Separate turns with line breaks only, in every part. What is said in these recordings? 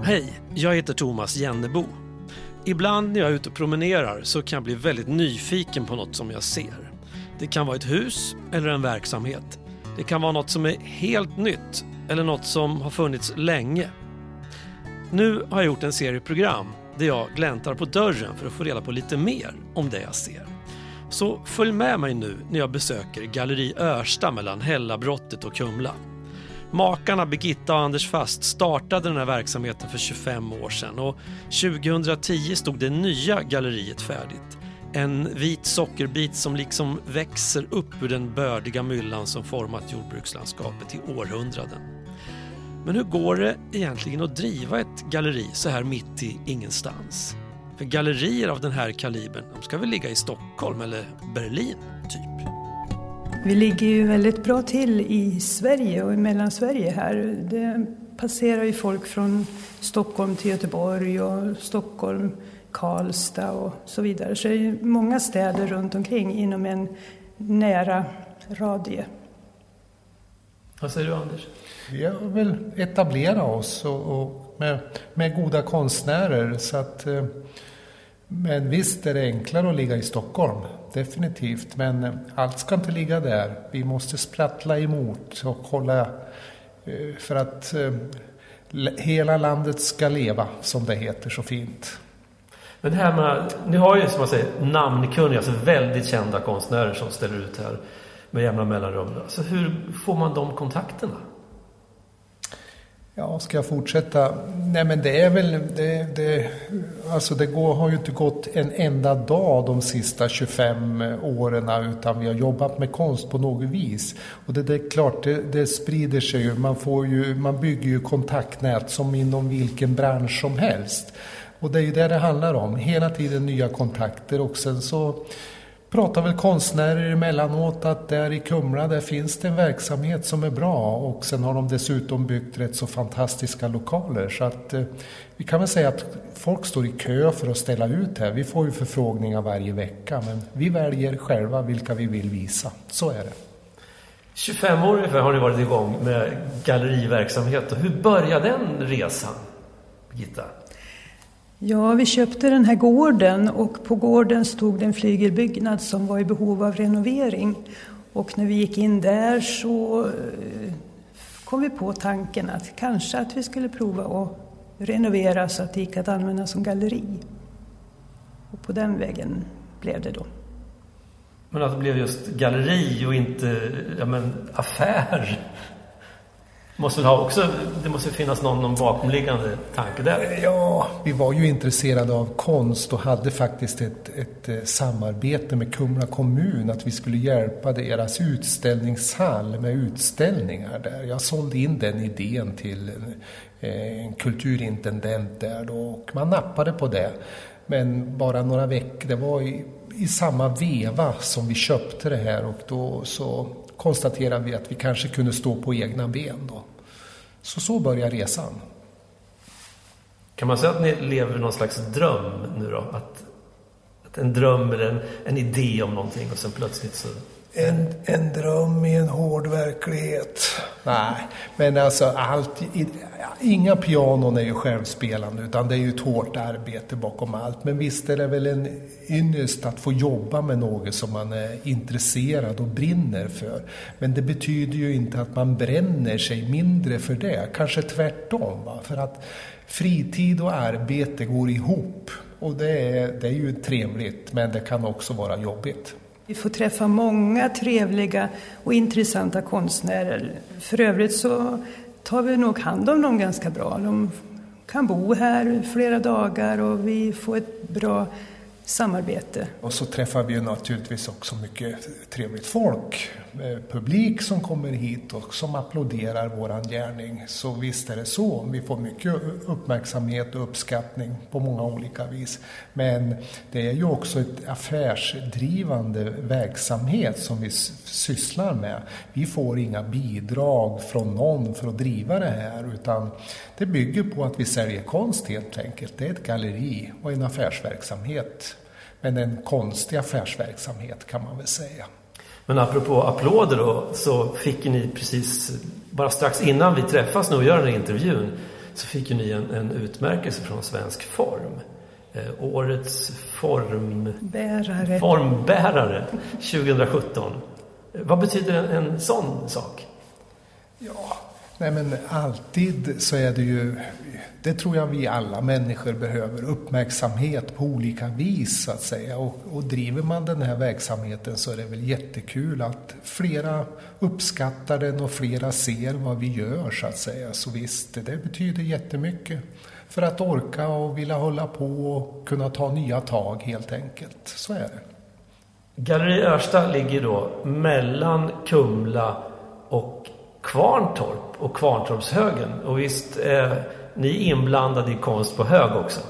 Hej, jag heter Thomas Jennebo. Ibland när jag är ute och promenerar så kan jag bli väldigt nyfiken på något som jag ser. Det kan vara ett hus eller en verksamhet. Det kan vara något som är helt nytt eller något som har funnits länge. Nu har jag gjort en serie program där jag gläntar på dörren för att få reda på lite mer om det jag ser. Så följ med mig nu när jag besöker Galleri Örsta mellan Hällabrottet och Kumla. Makarna Birgitta och Anders Fast startade den här verksamheten för 25 år sedan och 2010 stod det nya galleriet färdigt. En vit sockerbit som liksom växer upp ur den bördiga myllan som format jordbrukslandskapet i århundraden. Men hur går det egentligen att driva ett galleri så här mitt i ingenstans? För gallerier av den här kalibern, de ska väl ligga i Stockholm eller Berlin typ?
Vi ligger ju väldigt bra till i Sverige och i Mellansverige här. Det passerar ju folk från Stockholm till Göteborg och Stockholm, Karlstad och så vidare. Så det är många städer runt omkring inom en nära radie.
Vad säger du, Anders?
Vi vill etablera oss och med goda konstnärer. Så att, men visst är det enklare att ligga i Stockholm, definitivt. Men allt ska inte ligga där. Vi måste sprattla emot och hålla för att hela landet ska leva, som det heter så fint.
Men det här med, ni har ju som man säger namnkunniga, alltså väldigt kända konstnärer som ställer ut här med jämna mellanrum. Så hur får man de kontakterna?
Ja, ska jag fortsätta? Nej, men det är väl alltså har ju inte gått en enda dag de sista 25 åren utan vi har jobbat med konst på något vis. Och det är klart, det sprider sig ju. Man bygger ju kontaktnät som inom vilken bransch som helst. Och det är ju det handlar om. Hela tiden nya kontakter. Och sen så pratar väl konstnärer emellanåt att där i Kumla där finns det en verksamhet som är bra. Och sen har de dessutom byggt rätt så fantastiska lokaler. Så att vi kan väl säga att folk står i kö för att ställa ut här. Vi får ju förfrågningar varje vecka. Men vi väljer själva vilka vi vill visa. Så är det.
25 år ungefär har ni varit igång med galleriverksamhet. Och hur började den resan, Birgitta?
Ja, vi köpte den här gården och på gården stod det en flygelbyggnad som var i behov av renovering. Och när vi gick in där så kom vi på tanken att kanske att vi skulle prova att renovera så att det gick att använda som galleri. Och på den vägen blev det då.
Men att det blev just galleri och inte affär. Det måste finnas någon bakomliggande tanke där.
Ja, vi var ju intresserade av konst och hade faktiskt ett samarbete med Kumla kommun att vi skulle hjälpa deras utställningshall med utställningar där. Jag sålde in den idén till en kulturintendent där då, och man nappade på det. Men bara några veckor, det var i samma veva som vi köpte det här och då så konstaterade vi att vi kanske kunde stå på egna ben då. Så börjar resan.
Kan man säga att ni lever någon slags dröm nu då? Att en dröm eller en idé om någonting och sen plötsligt så...
En dröm i en hård verklighet. Nej, men alltså inga pianon är ju självspelande utan det är ju ett hårt arbete bakom allt. Men visst är det väl en ynnest att få jobba med något som man är intresserad och brinner för. Men det betyder ju inte att man bränner sig mindre för det. Kanske tvärtom, va? För att fritid och arbete går ihop. Och det är ju trevligt, men det kan också vara jobbigt.
Vi får träffa många trevliga och intressanta konstnärer. För övrigt så tar vi nog hand om dem ganska bra. De kan bo här flera dagar och vi får ett bra samarbete.
Och så träffar vi ju naturligtvis också mycket trevligt folk. Publik som kommer hit och som applåderar våran gärning. Så visst är det så. Vi får mycket uppmärksamhet och uppskattning på många olika vis. Men det är ju också ett affärsdrivande verksamhet som vi sysslar med. Vi får inga bidrag från någon för att driva det här. Utan det bygger på att vi säljer konst helt enkelt. Det är ett galleri och en affärsverksamhet. Men en konstig affärsverksamhet kan man väl säga.
Men apropå applåder då, så fick ni precis bara strax innan vi träffas nu och gör den här intervjun så fick ju ni en utmärkelse från Svensk Form. Årets formbärare 2017. Vad betyder en sån sak?
Ja, nej men alltid så är det ju, det tror jag vi alla människor behöver, uppmärksamhet på olika vis så att säga. Och driver man den här verksamheten så är det väl jättekul att flera uppskattar den och flera ser vad vi gör så att säga. Så visst, det betyder jättemycket för att orka och vilja hålla på och kunna ta nya tag helt enkelt. Så är det.
Galleri Örsta ligger då mellan Kumla och Kvarntorp och Kvarntorpshögen. Och visst är ni inblandade i konst på hög också?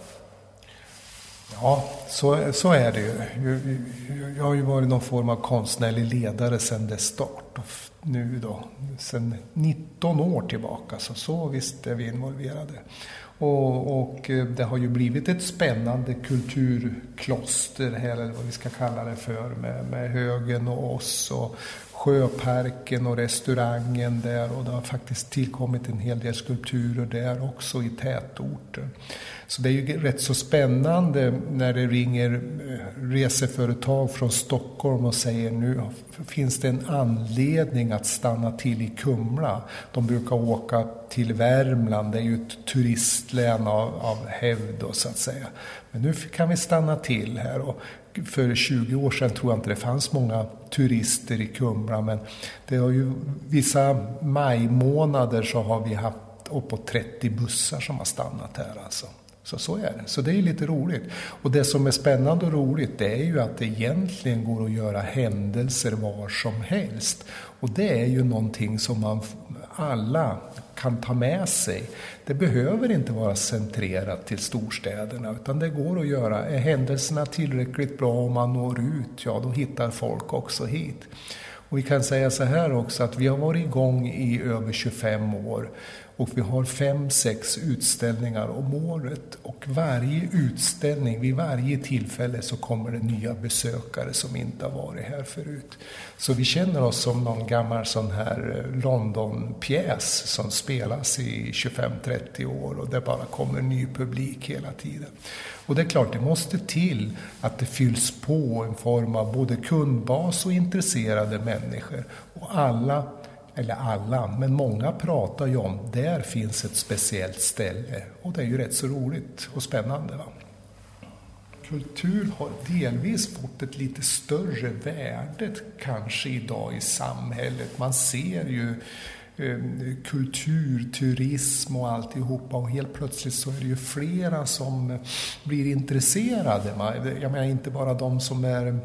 Ja, så är det ju. Jag har ju varit någon form av konstnärlig ledare sedan dess start. Och nu då, sedan 19 år tillbaka. Så visst är vi involverade. Och det har ju blivit ett spännande kulturkloster här, eller vad vi ska kalla det för, med Högen och oss och Sjöparken och restaurangen där, och det har faktiskt tillkommit en hel del skulpturer där också i tätorter. Så det är ju rätt så spännande när det ringer reseföretag från Stockholm och säger nu finns det en anledning att stanna till i Kumla. De brukar åka till Värmland, det är ju ett turistlän av hävd då, så att säga. Men nu kan vi stanna till här, och för 20 år sedan tror jag inte det fanns många turister i Kumla, men det har ju vissa majmånader så har vi haft uppåt 30 bussar som har stannat här alltså. Så är det. Så det är lite roligt. Och det som är spännande och roligt, det är ju att det egentligen går att göra händelser var som helst. Och det är ju någonting som man alla kan ta med sig. Det behöver inte vara centrerat till storstäderna, utan det går att göra. Är händelserna tillräckligt bra om man når ut, ja då hittar folk också hit. Och vi kan säga så här också, att vi har varit igång i över 25 år. Och vi har 5-6 utställningar om året. Och varje utställning, vid varje tillfälle så kommer det nya besökare som inte har varit här förut. Så vi känner oss som någon gammal sån här London-pjäs som spelas i 25-30 år. Och det bara kommer ny publik hela tiden. Och det är klart, det måste till att det fylls på en form av både kundbas och intresserade människor. Och alla, men många pratar ju om, där finns ett speciellt ställe. Och det är ju rätt så roligt och spännande, va? Kultur har delvis fått ett lite större värde kanske idag i samhället. Man ser ju kultur, turism och alltihopa, och helt plötsligt så är det ju flera som blir intresserade. Jag menar inte bara de som är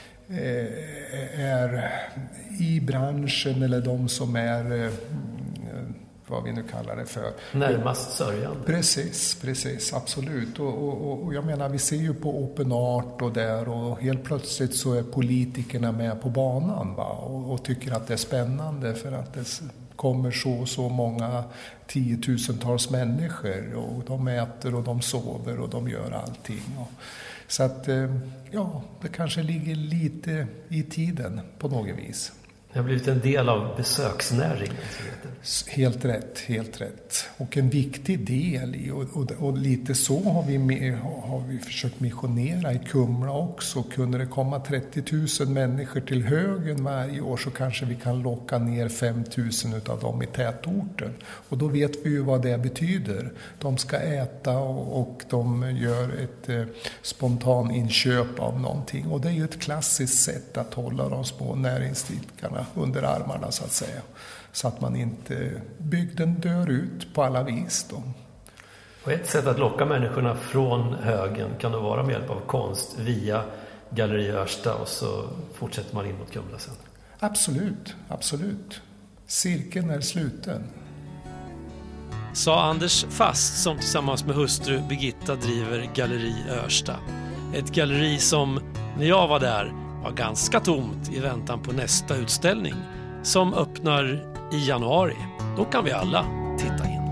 i branschen eller de som är vad vi nu kallar det för.
Närmast sörjande.
Precis, absolut. Och jag menar, vi ser ju på Open Art och där, och helt plötsligt så är politikerna med på banan, va? Och tycker att det är spännande för att det kommer så många 10-tusentals människor, och de äter och de sover och de gör allting. Så att ja, det kanske ligger lite i tiden på något vis.
Det har blivit en del av besöksnäringen.
Helt rätt. Och en viktig del i, och lite så har vi försökt missionera i Kumla också. Kunde det komma 30 000 människor till Högen varje år, så kanske vi kan locka ner 5 000 av dem i tätorten. Och då vet vi ju vad det betyder. De ska äta och de gör ett spontan inköp av någonting. Och det är ju ett klassiskt sätt att hålla de små näringsidkarna under armarna så att säga. Så att man inte, bygden dör ut på alla vis då.
Och ett sätt att locka människorna från Högen kan då vara med hjälp av konst via Galleri Örsta, och så fortsätter man in mot Kumla sen. Absolut. Cirkeln är sluten. Sa Anders Fast, som tillsammans med hustru Birgitta driver Galleri Örsta. Ett galleri som, när jag var där, var ganska tomt i väntan på nästa utställning som öppnar i januari. Då kan vi alla titta in.